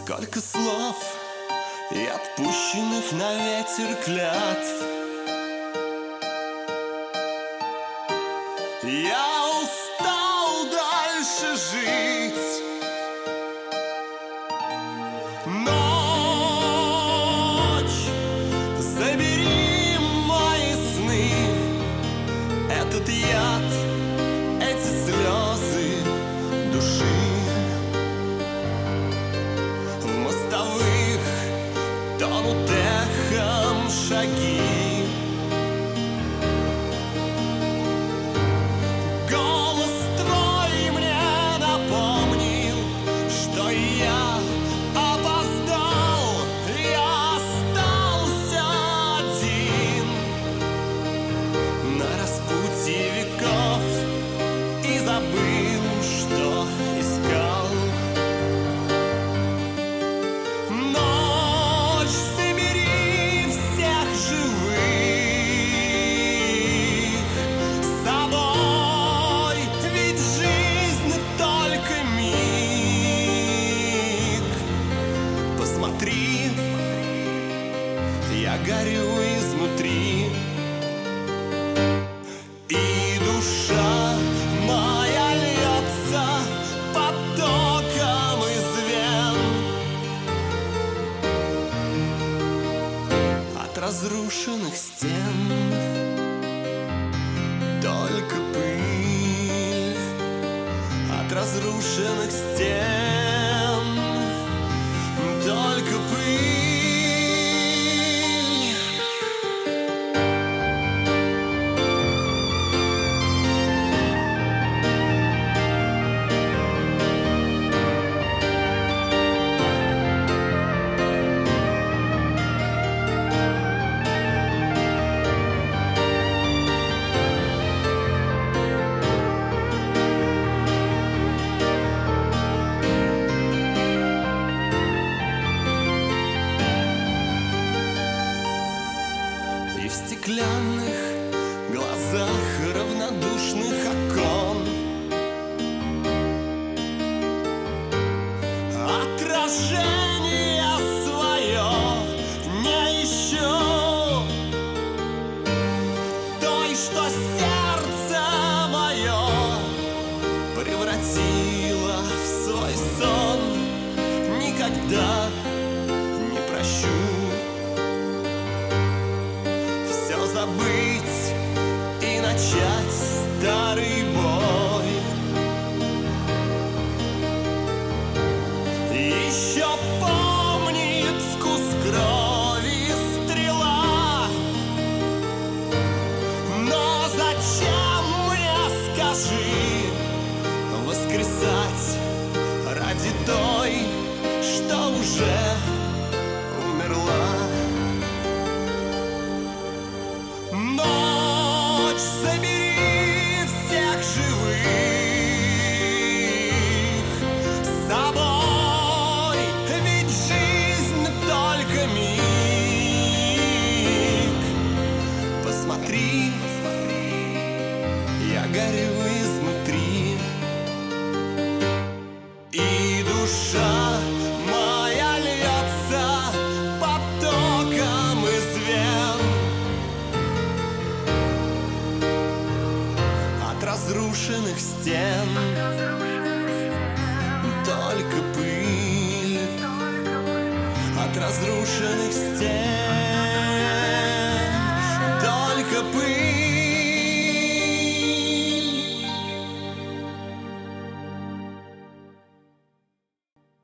Сколько слов и отпущенных на ветер клятв. Я устал дальше жить. Ночь, забери мои сны, этот яд, эти слезы души. В мостовых тонут эхом шаги. Голос твой мне напомнил, что я опоздал, я остался один на распутье веков и забыл, что искал. Ночь, собери всех живых с собой, ведь жизнь только миг. Посмотри, я горю изнутри, и душа моя льется потоком из вен. От разрушенных стен только пыль. От разрушенных стен только пыль. И в стеклянных глазах равнодушных окон отражение свое не ищу, той, что сердце мое превратило в свой сон. Никогда не прощу. Все забыть и начать старый бой. Еще помнит вкус крови стрела. Но зачем мне, скажи, воскресать ради той, что уже умерла? Ночь, собери всех живых с собой, ведь жизнь только миг. Посмотри, я горю изнутри, и душа моя льется потоком из вен. От разрушенных стен только пыль. От разрушенных стен